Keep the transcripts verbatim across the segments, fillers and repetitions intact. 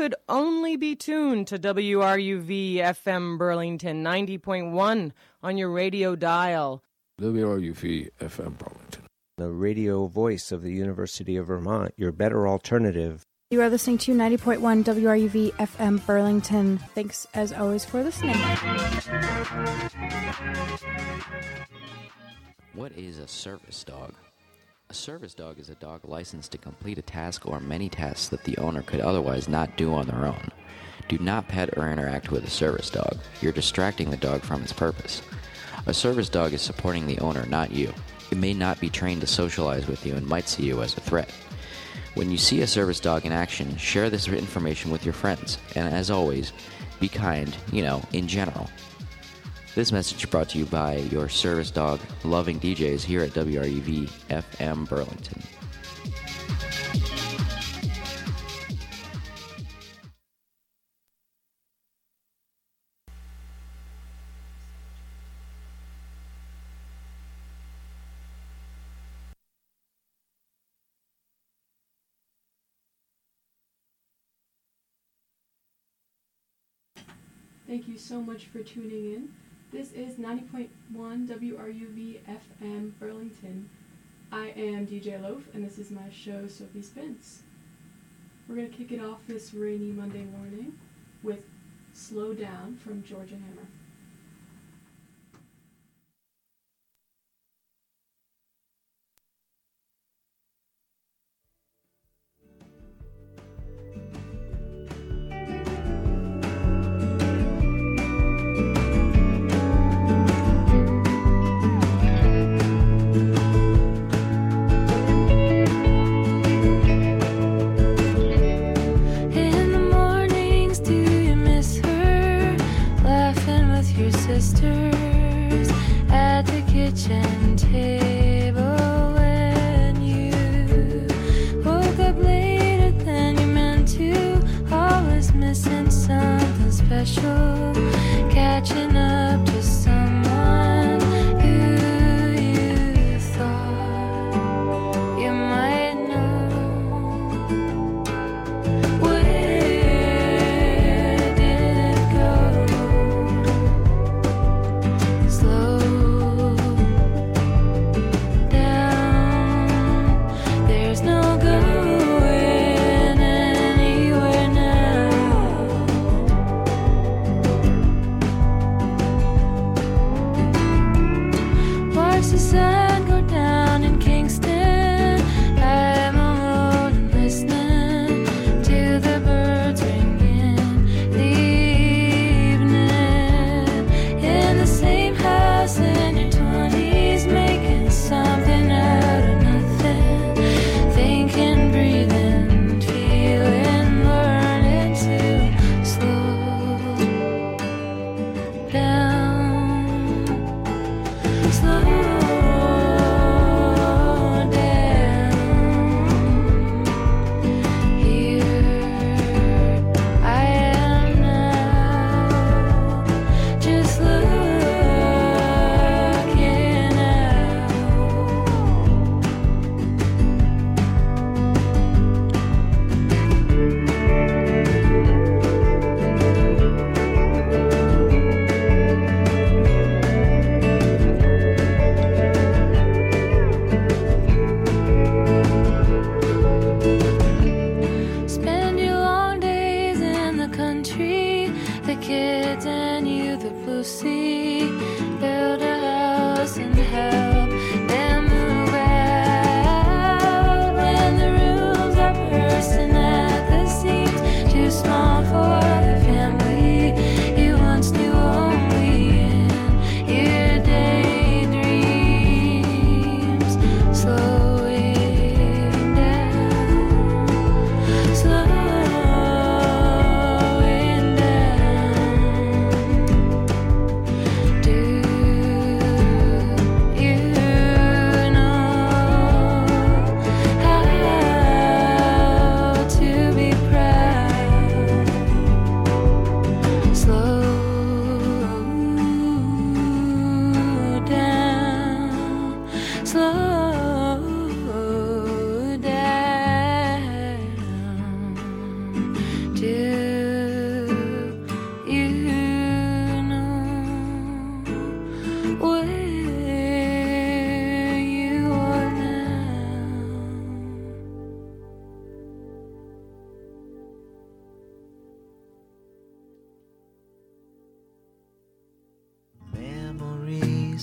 should only be tuned to W R U V F M Burlington ninety point one on your radio dial. W R U V F M Burlington, the radio voice of the University of Vermont, your better alternative. You are listening to ninety point one W R U V F M Burlington. Thanks, as always, for listening. What is a service dog? A service dog is a dog licensed to complete a task or many tasks that the owner could otherwise not do on their own. Do not pet or interact with a service dog. You're distracting the dog from its purpose. A service dog is supporting the owner, not you. It may not be trained to socialize with you and might see you as a threat. When you see a service dog in action, share this information with your friends. And as always, be kind, you know, in general. This message brought to you by your service dog loving D Js here at W R U V F M Burlington. Thank you so much for tuning in. This is ninety point one W R U V F M Burlington. I am D J Loaf, and this is my show, Sophie Spins. We're going to kick it off this rainy Monday morning with Slow Down from Georgia Hammer. In the mornings, do you miss her? Laughing with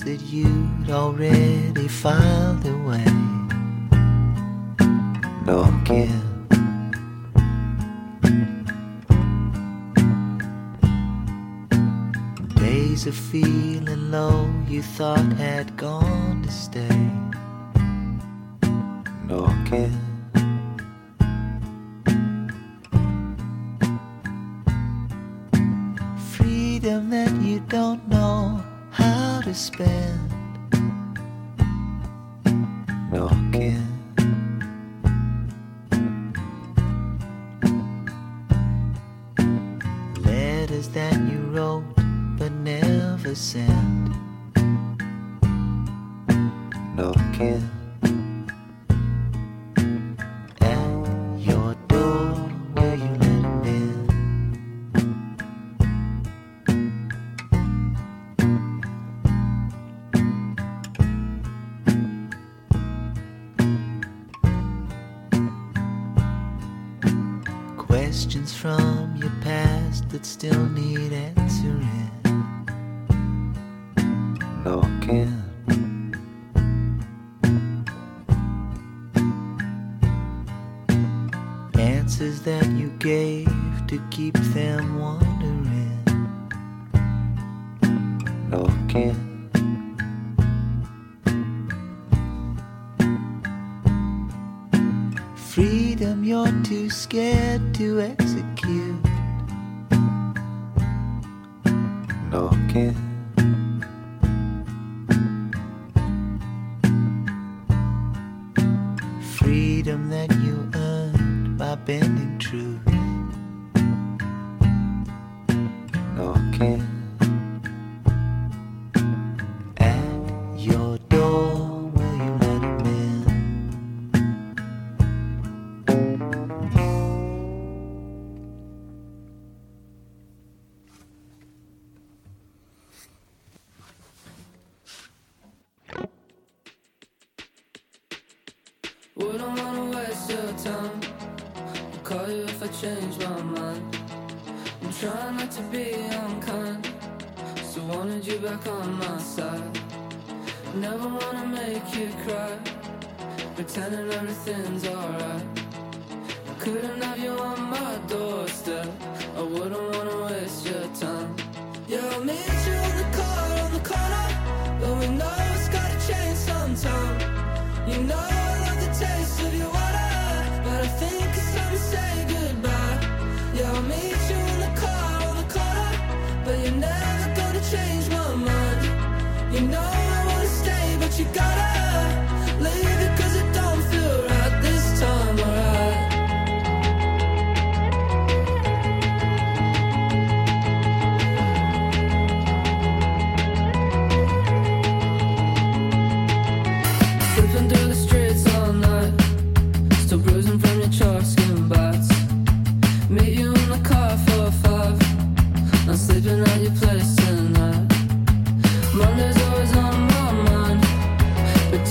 that you'd already filed away. Knocking. Days of feeling low you thought had gone to stay. Knocking. Freedom that you don't know how to spend. Knocking. Letters that you wrote but never sent. Knocking. At your door, will you let him in? Questions from your past that still need answering. Knocking. Answers that you gave to keep them wondering. Knocking. Freedom you're too scared to execute. Knocking. Freedom that you earned by bending truth. Knocking. At your door, will you let him in? Wouldn't wanna waste your time. I'll call you if I change my mind. I'm trying not to be unkind, still wanted you back on my side. Never wanna make you cry, pretending everything's alright. I couldn't have you on my doorstep, I wouldn't wanna waste your time. Yeah, I'll meet you in the car on the corner, but we know it's gotta change sometime. You know I love the taste of your water, but I think it's time to say goodbye. Yeah, I'll meet you in the car on the corner, but you're never gonna change my mind. You know I wanna stay, but you gotta leave it cause it don't feel right this time, alright. Flipping through the streets all night, still bruising from your chalk skin bites. Meet you in the car for five, not sleeping at your place tonight. Monday's always on my mind,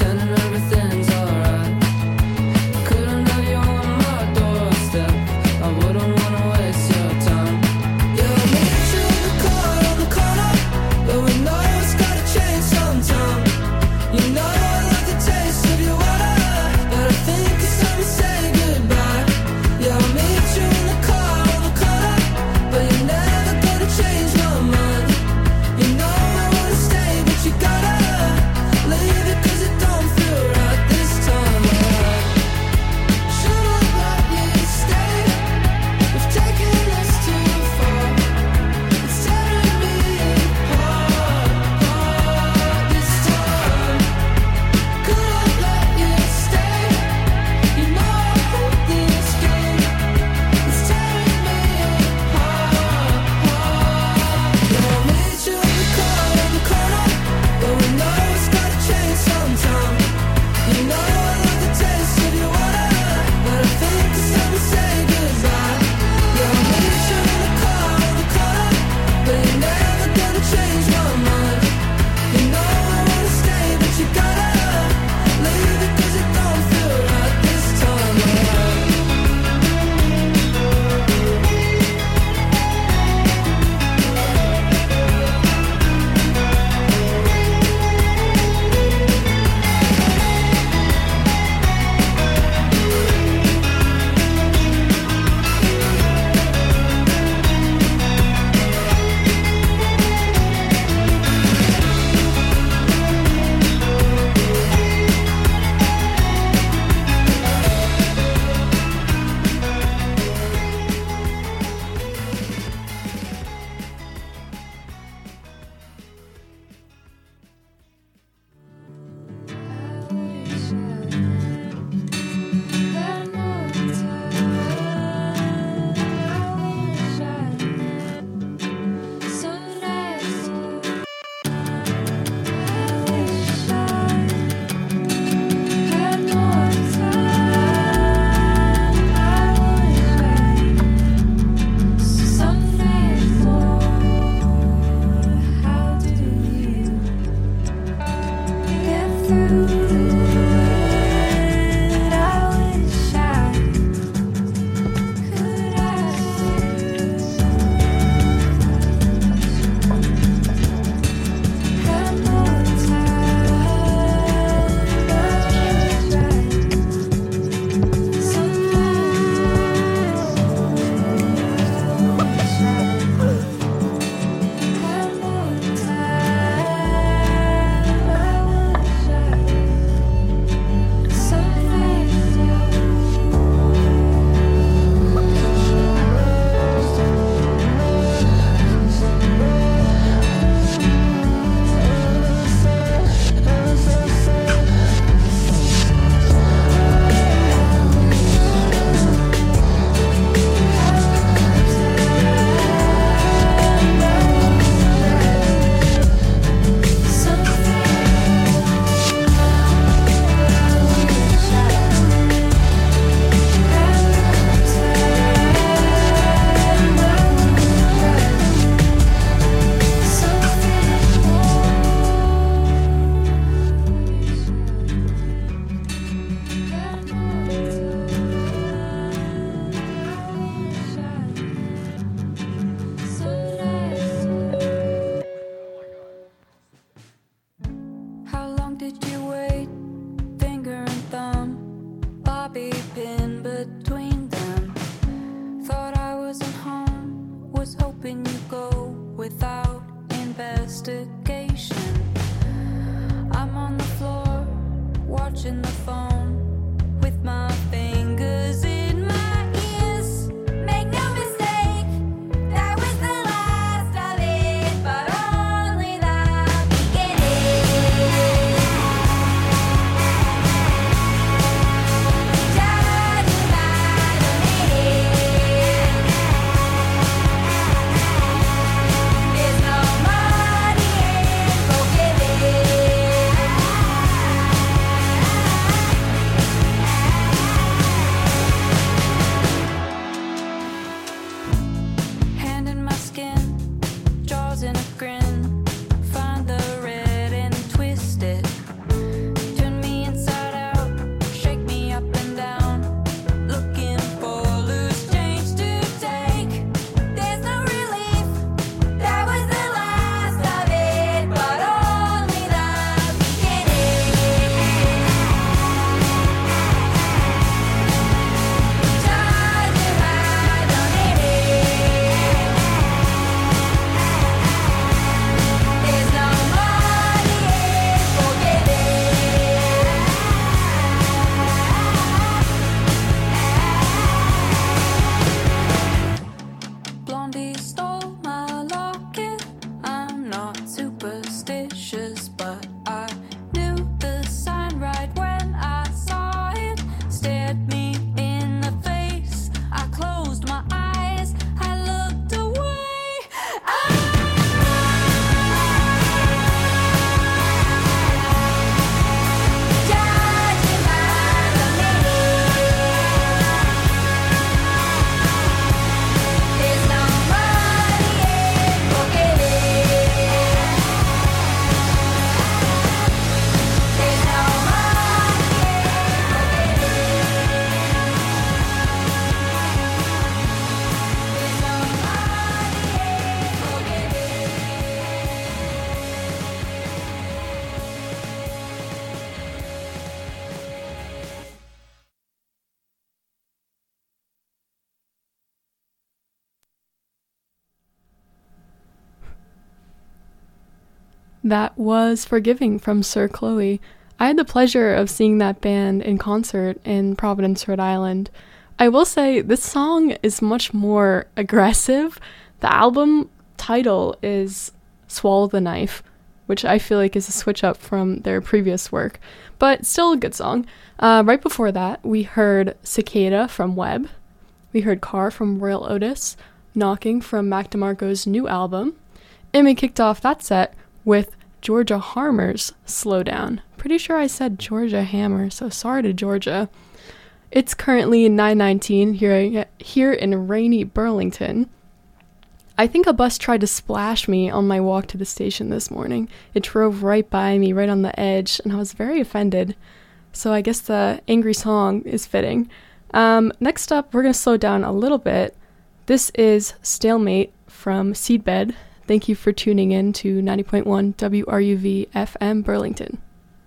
hoping you go without investigation. I'm on the floor, watching the phone with my fingers in my ears. Make no mistake, that was the last of it, but only the beginning. Judging by the name, there's no money in forgiving. Hand in my skin, jaws in a grin. Find the red and twist it. Turn me inside out, shake me up and down. Looking for loose change to take. There's no relief, that was the last of it, but only the beginning. Judging by the name, there's no money in forgiving. Blondie stole my locket. I'm not superstitious, but I knew the sign right when I saw it. Stared me in the face. I closed my eyes. I looked away. Judging by the name, there's no money in forgiving. There's no money in That was Forgiving from Sir Chloe. I had the pleasure of seeing that band in concert in Providence, Rhode Island. I will say this song is much more aggressive. The album title is Swallow the Knife, which I feel like is a switch up from their previous work, but still a good song. Uh, right before that, we heard Cicada from Webb. We heard Car from Royal Otis, Knocking from Mac DeMarco's new album, and we kicked off that set with Georgia Harmer's Slow Down. Pretty sure I said Georgia Hammer, so sorry to Georgia. It's currently nine nineteen here, here in rainy Burlington. I think a bus tried to splash me on my walk to the station this morning. It drove right by me, right on the edge, and I was very offended. So I guess the angry song is fitting. Um, next up, we're going to slow down a little bit. This is Stalemate from Seedbed. Thank you for tuning in to ninety point one W R U V F M Burlington.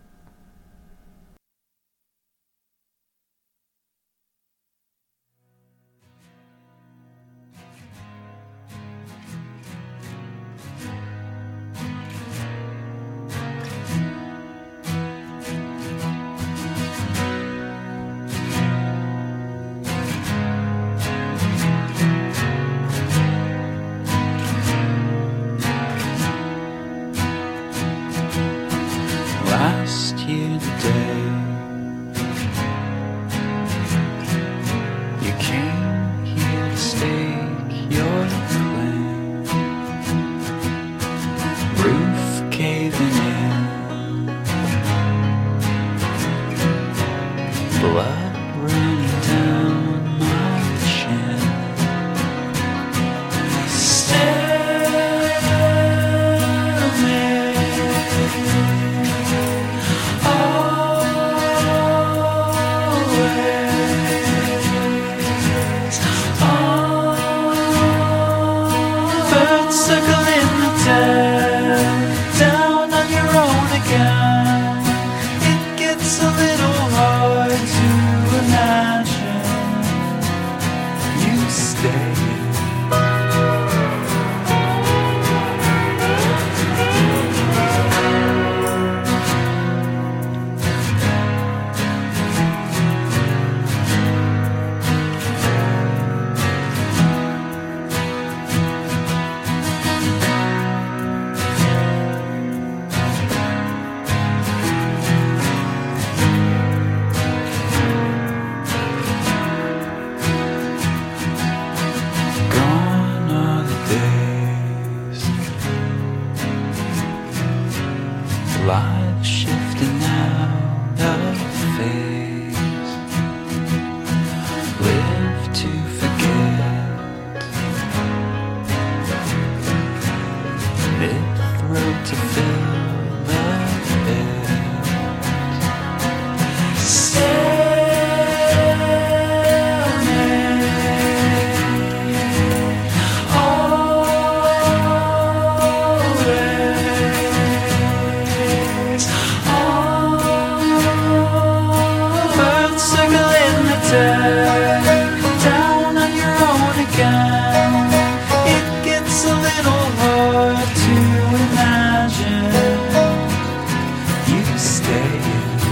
Last year today, you came here to stake your claim. Roof caving in, blood running down my chin. Circling the dead, down on your own again. It gets a little hard to imagine. tear down on your own again. It gets a little hard to imagine you staying.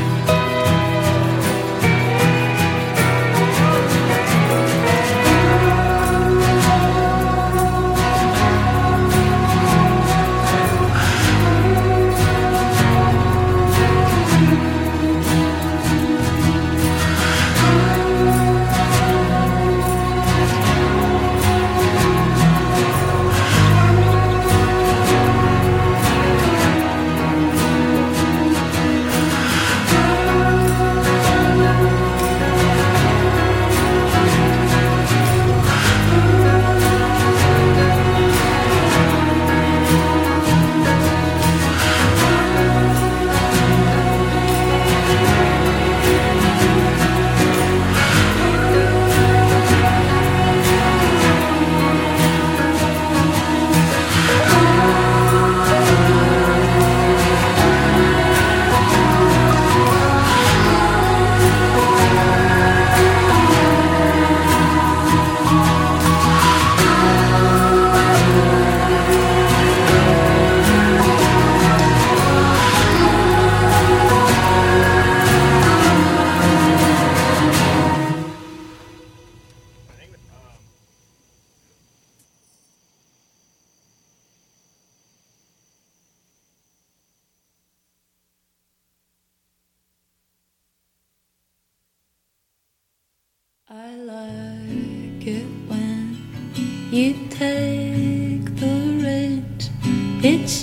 I like it when you take the reins. It's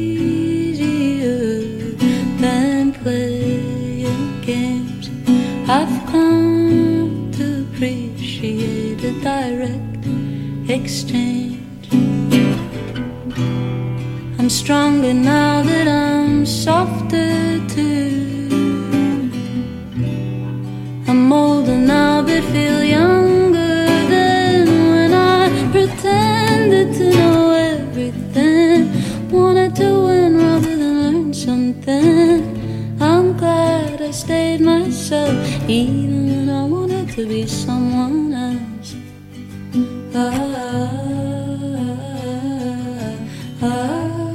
easier than playing games. I've come to appreciate a direct exchange. I'm stronger now that I'm softer too. I'm older now but feel younger than when I pretended to know everything. Wanted to win rather than learn something. I'm glad I stayed myself even when I wanted to be someone else. Ah, ah, ah.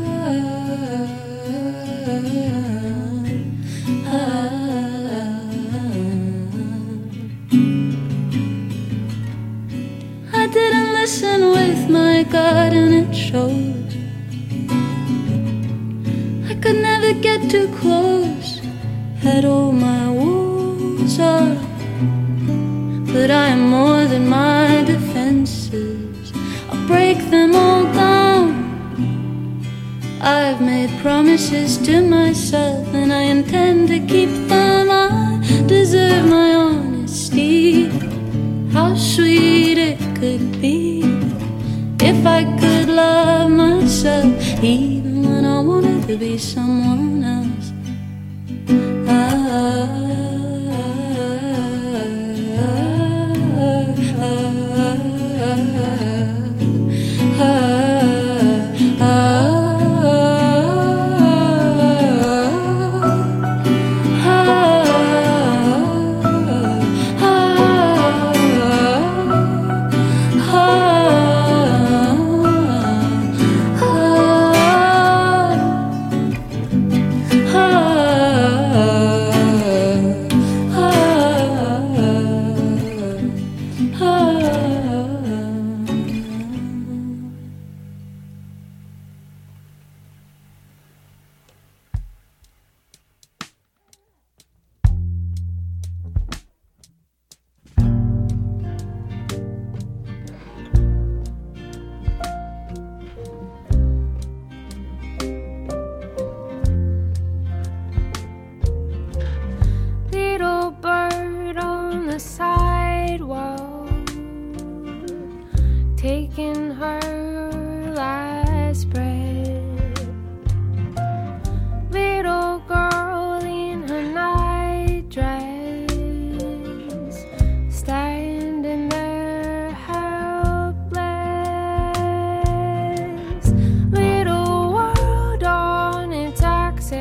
I didn't listen with my gut and it shows. I could never get too close. Had all my walls up, but I am more than my defenses. I'll break them all down. I've made promises to myself and I intend to keep them. I deserve my honesty. How sweet it could be if I could love myself even when I wanted to be someone else. Ah, ah, ah, ah, ah.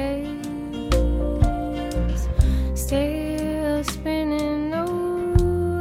Still spinning, no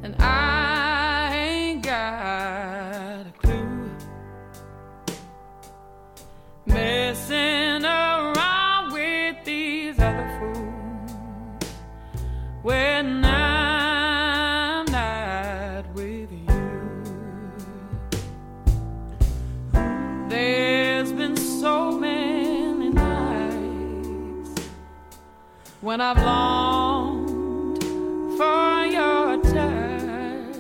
and I ain't got a clue. Messing around with these other fools when I'm not with you. There's been so many nights when I've longed for your touch.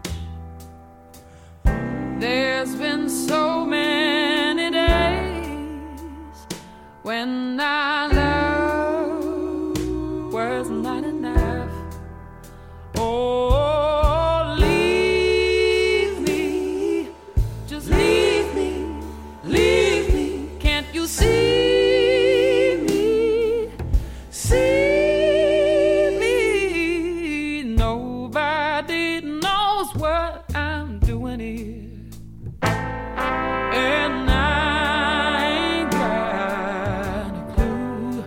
There's been so many days when our love was not enough. Oh, leave me, just leave me, leave me. Can't you see me, see me? Nobody knows what I'm doing here. And I ain't got a clue.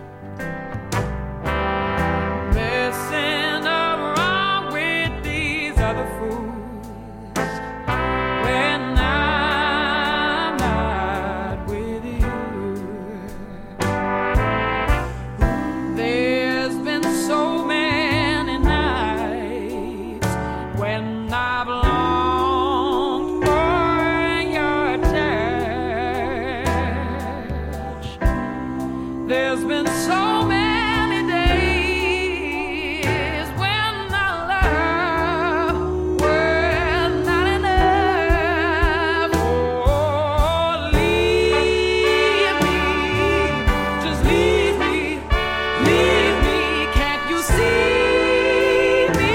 Messing around with these other fools when I'm not with you. There's been so many nights when I've longed for your touch. There's been so many days when our love was not enough. Oh, leave me, just leave me, leave me. Can't you see me,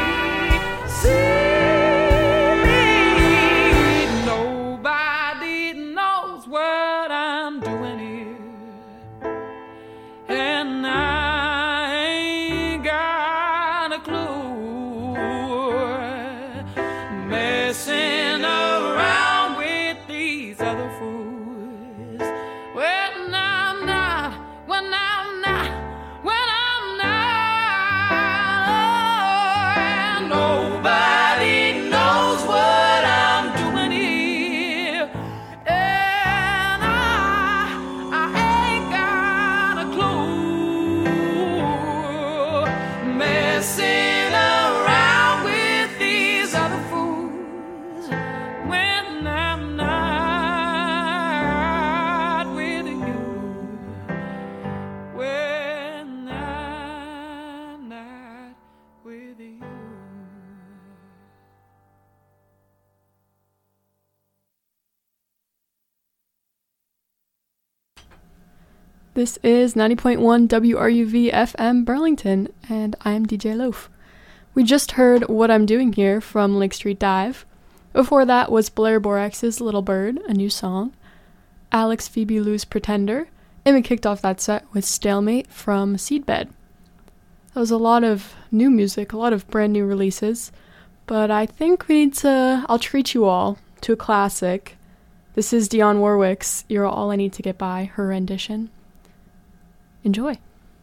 see me? Nobody knows what I'm doing here. And I ain't got a clue. Messing around with these other fools when I'm not, when I'm not, when I'm not. Nobody knows what I'm doing here. And I, I ain't got a clue. Messing around with these other fools when I'm not with you. When I'm not with you. This is ninety point one W R U V F M Burlington, and I'm D J Loaf. We just heard What I'm Doing Here from Lake Street Dive. Before that was Blair Borax's Little Bird, a new song. Alex Phoebe Lou's Pretender, and we kicked off that set with Stalemate from Seedbed. That was a lot of new music, a lot of brand new releases, but I think we need to, I'll treat you all to a classic. This is Dionne Warwick's You're All I Need to Get By, her rendition. Enjoy.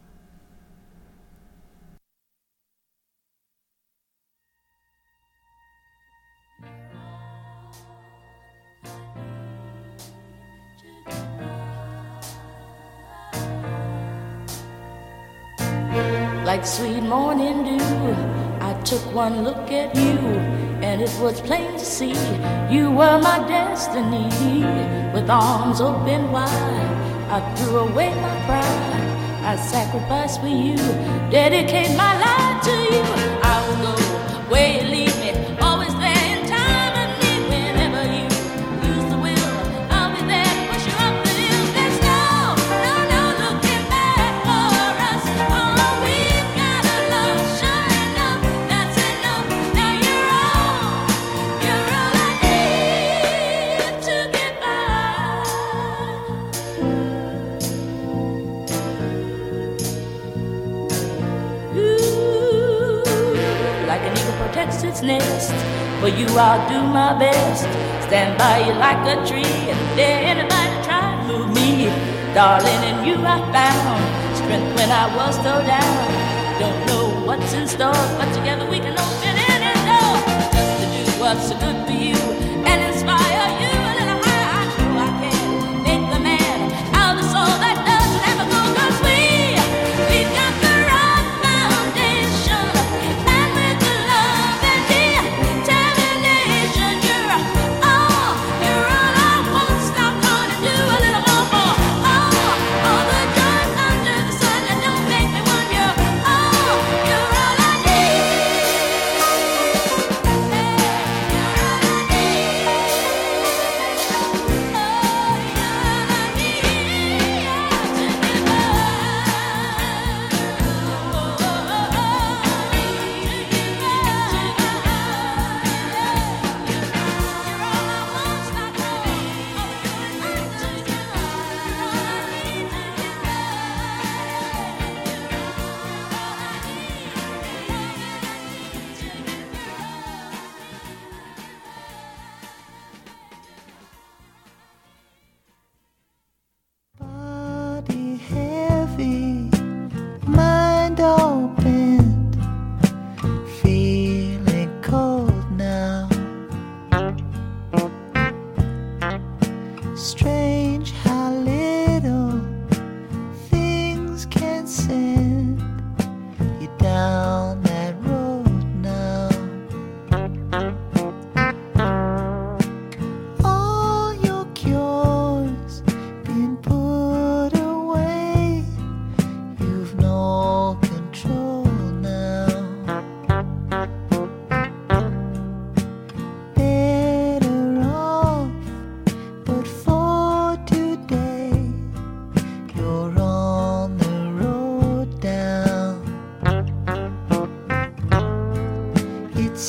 Like sweet morning dew, I took one look at you, and it was plain to see you were my destiny. With arms open wide, I threw away my pride. I sacrificed for you, dedicate my life to you. I will go where you lead me, always there in time of need. Whenever you lose the will, I'll be there to push you up the hill. There's no, no, no looking back for us. Oh, we've got a love, sure enough, that's enough. Now you're all, you're all I need to get by. Like an eagle protects its nest, for you I'll do my best. Stand by you like a tree, and dare anybody try to move me. Darling, in you I found strength when I was so down. Don't know what's in store, but together we can open any door.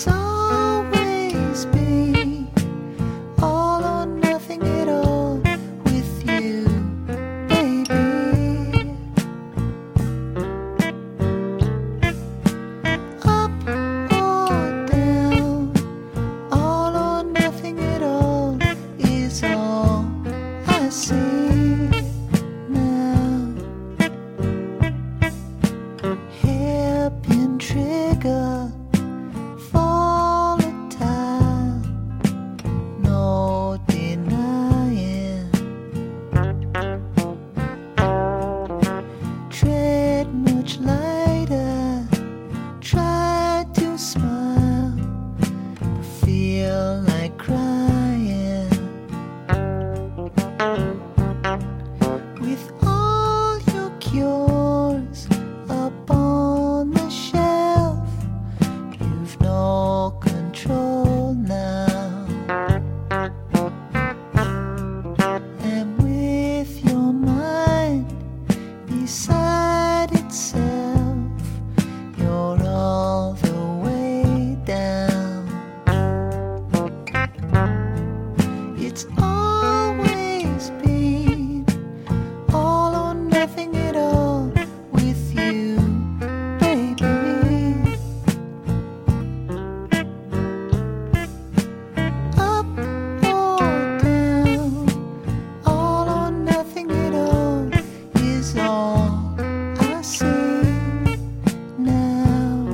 It's always been all or nothing at all with you, baby. Up or down, all or nothing at all is all I see now. Hairpin trigger, volatile, no denying. Tread much lighter, try to smile, but feel like crying. With all your cures up on the shelf, you've no control now. And with your mind beside itself, you're all the way down. It's always been all or nothing at all with you, baby. Up or down, all or nothing at all is all I see now.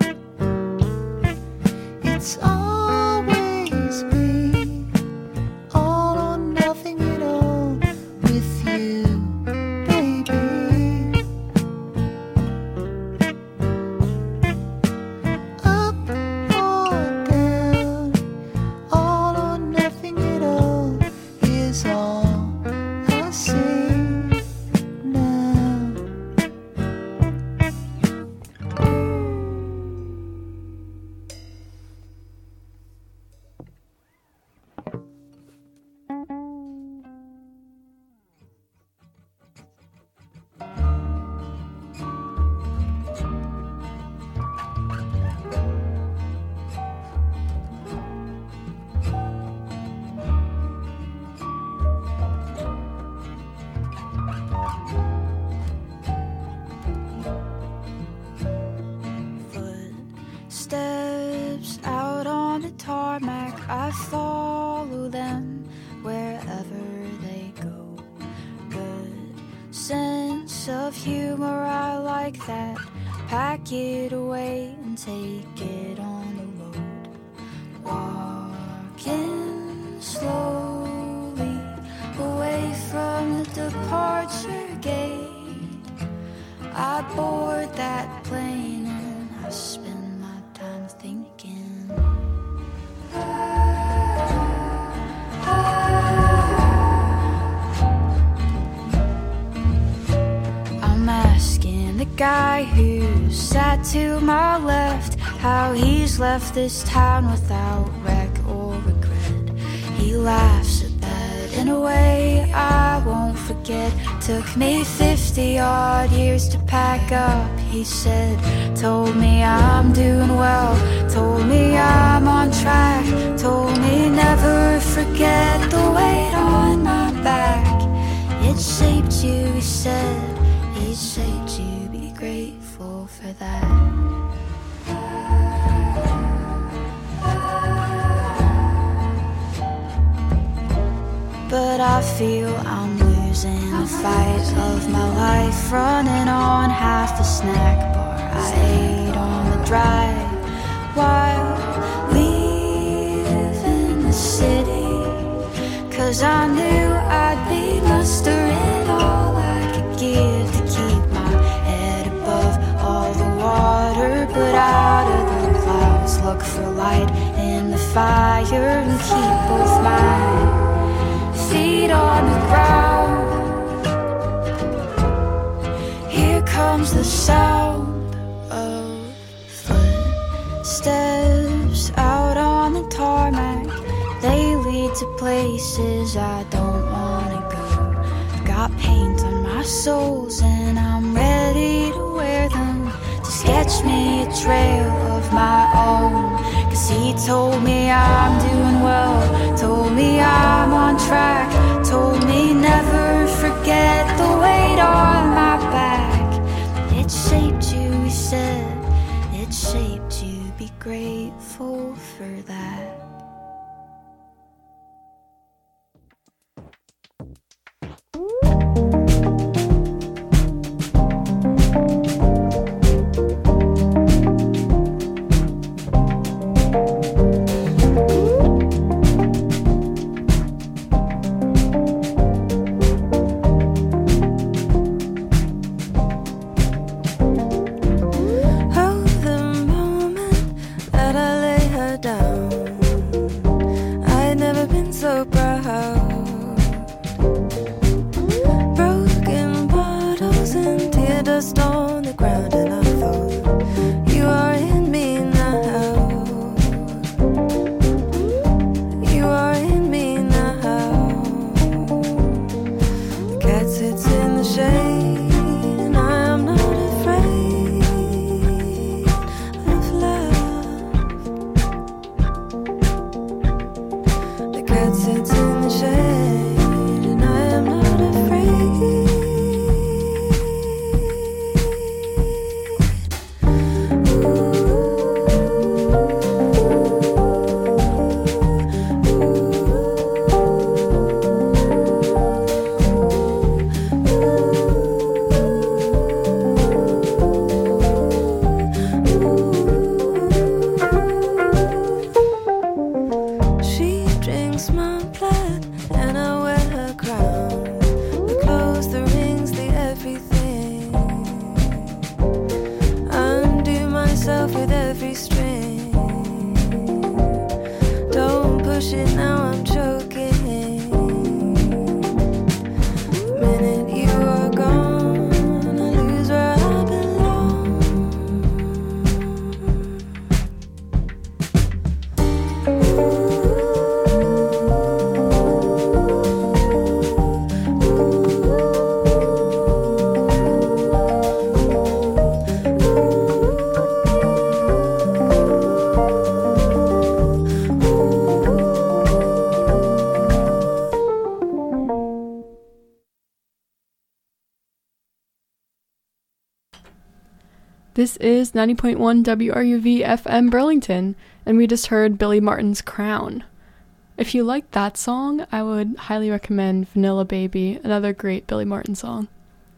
It's always been all or nothing at all with you, baby. Up or down, all or nothing at all is all I see now. Footsteps out on the tarmac, I follow them wherever they go. Good sense of humor, I like that. Pack it away and take it on the road. Walking slowly away from the departure gate, I board that plane and I spend my time thinking. I'm asking the guy who sat to my left how he's left this town without wreck or regret. He laughs at that in a way I won't forget. Took me fifty odd years to pack up, he said. Told me I'm doing well, told me I'm on track, told me never forget the weight on my back. It shaped you, he said, it shaped you, be grateful for that. But I feel I'm losing the fight of my life, running on half a snack bar I ate on the drive while leaving the city. Cause I knew I'd be mustering all I could give to keep my head above all the water. But out of the clouds, look for light in the fire and keep both my feet on the ground. Here comes the sound of footsteps out on the tarmac. They lead to places I don't wanna go. I've got paint on my soles and I'm ready to wear them to sketch me a trail of my own. Cause 'cause he told me I'm doing well, told me I'm on track, told me never forget the weight on my back. It shaped you, he said, it shaped you, be grateful for that. This is ninety point one W R U V F M Burlington, and we just heard Billy Martin's Crown. If you like that song, I would highly recommend Vanilla Baby, another great Billy Martin song.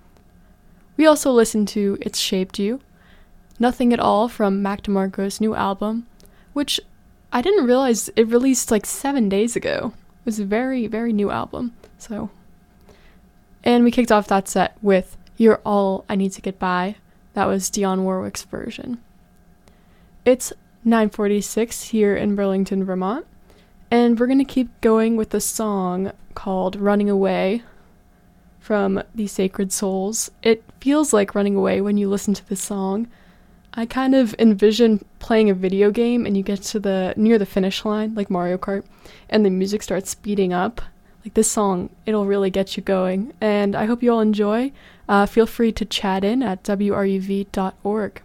We also listened to It's Shaped You, Nothing at All from Mac DeMarco's new album, which I didn't realize it released like seven days ago. It was a very, very new album, so. And we kicked off that set with You're All I Need to Get By. That was Dionne Warwick's version. It's nine forty-six here in Burlington, Vermont, and we're going to keep going with the song called Running Away from the Sacred Souls. It feels like running away when you listen to this song. I kind of envision playing a video game and you get to the near the finish line, like Mario Kart, and the music starts speeding up. Like this song, it'll really get you going, and I hope you all enjoy. Uh, feel free to chat in at W R U V dot org.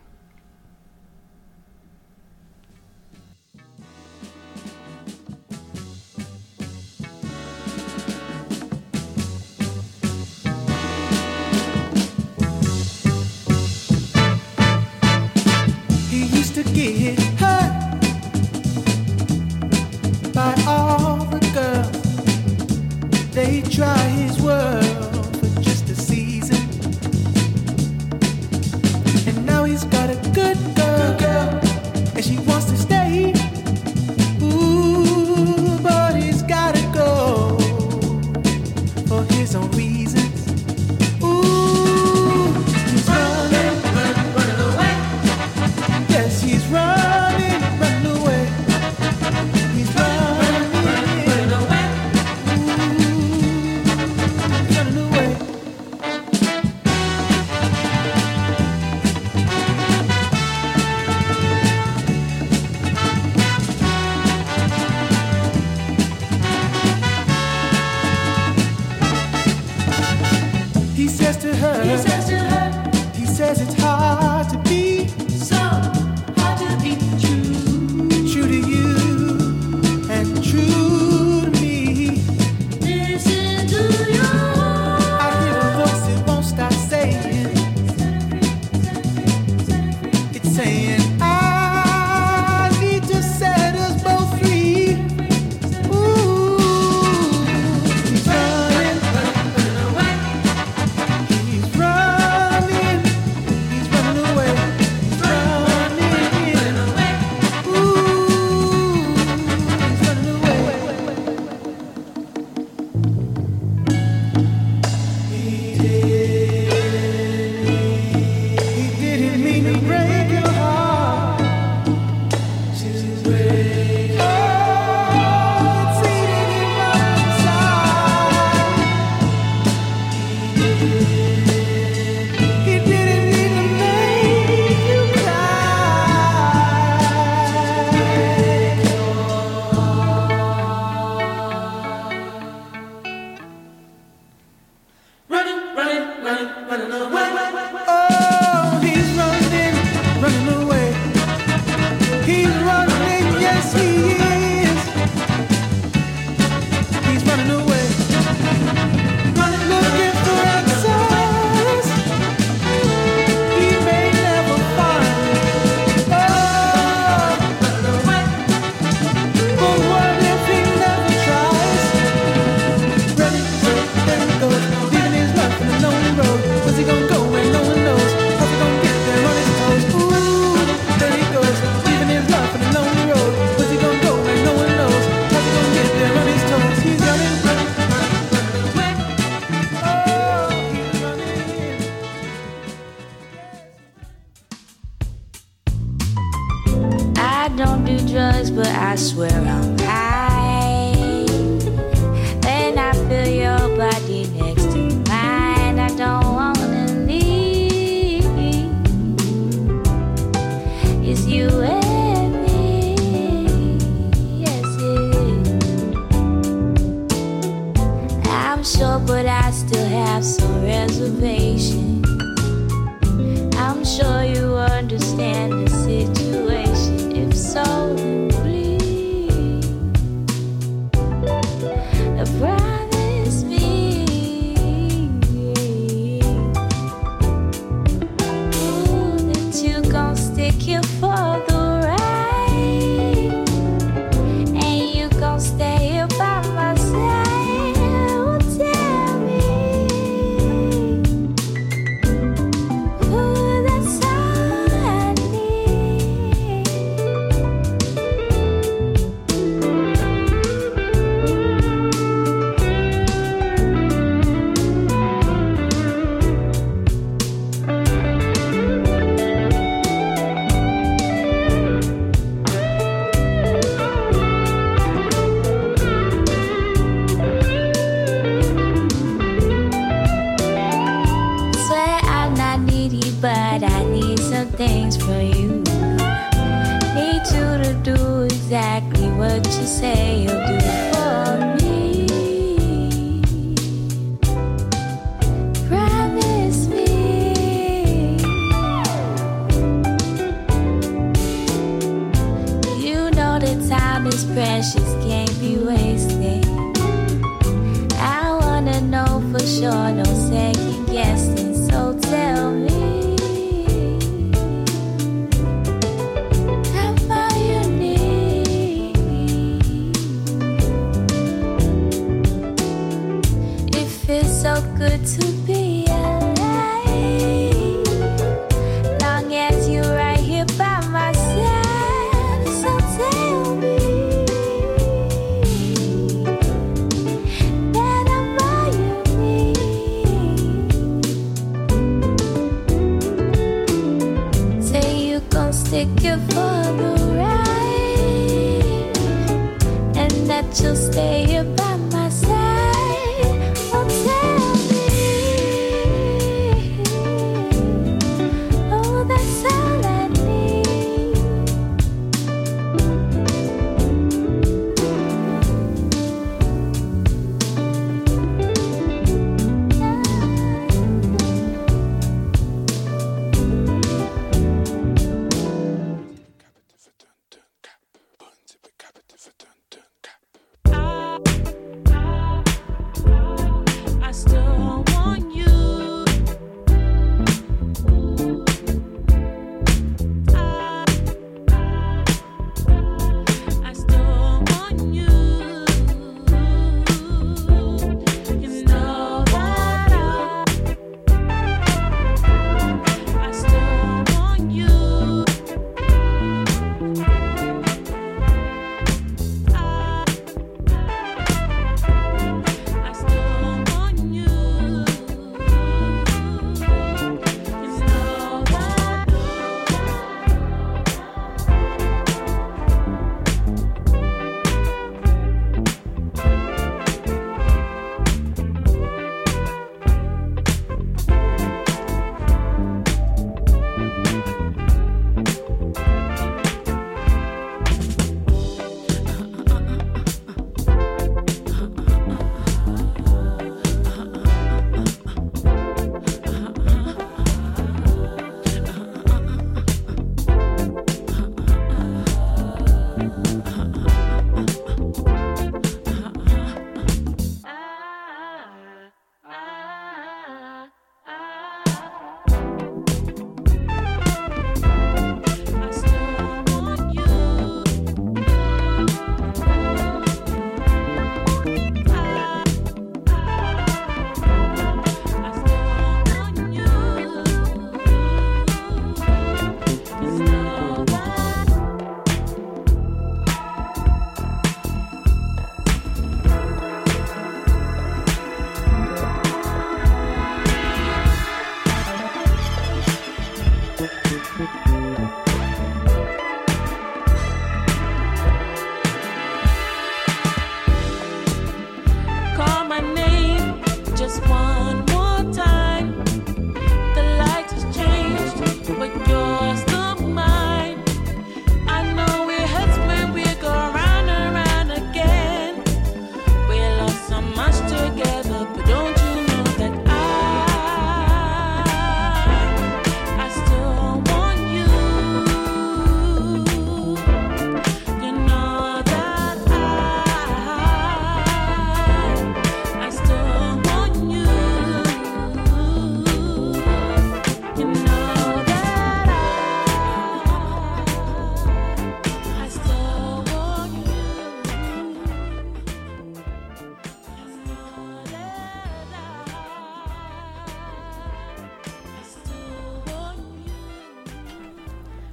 He used to get hurt by all the girls. They try his world for just a season. And now he's got a good girl, good girl, and she wants to stay. Ooh, but he's gotta go for his own reasons. Ooh, he's running, running, running away. Yes, he's running, running away. He's running, running, running away. Ooh, running away. He says to her, he says to her, he says it's hard to be, so hard to be true, true to you. I swear I'm high. When I feel your body next to mine, I don't wanna leave. It's you and me, yes it is. I'm sure, but I still have some reservation. I'm sure you understand the situation. If so, then please promise me ooh, that you gon' stick here for the ride, and you gon' stay here by my side. Oh, tell me ooh, that's all I need. Swear I'm not needy, but I need some things from you. Need you to do exactly what you say you'll do for me. Promise me you know that time is precious, can't be wasted. I wanna know for sure, no second guessing. So tell me, how far you need? It feels so good to be alive, long as you're right here by my side. So tell me that I'm all you need. Say you gon' stick it for the ride, and that you'll stay here by my side. Oh, tell me, oh, that's all I need. Cap,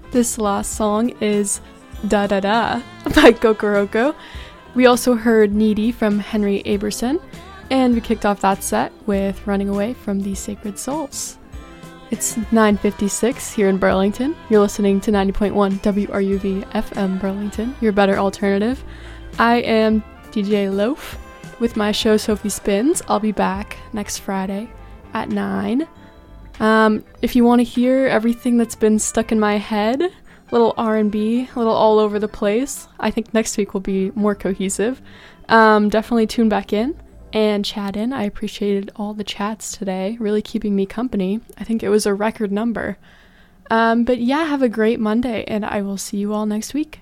This last song is Da Da Da by Kokoroko. We also heard Needy from Henry Aberson, and we kicked off that set with Running Away from the Sacred Souls. It's nine fifty-six here in Burlington. You're listening to ninety point one W R U V F M Burlington, your better alternative. I am D J Loaf with my show Sophie Spins. I'll be back next Friday at nine. Um, if you want to hear everything that's been stuck in my head, a little R and B, a little all over the place, I think next week will be more cohesive. Um, definitely tune back in and chat in. I appreciated all the chats today, really keeping me company. I think it was a record number. Um, but yeah, have a great Monday, and I will see you all next week.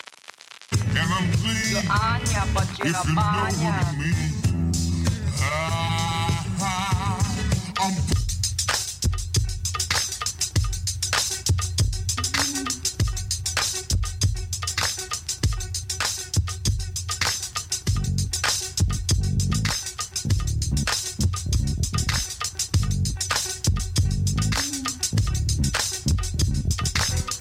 Anya, but you're a Anya.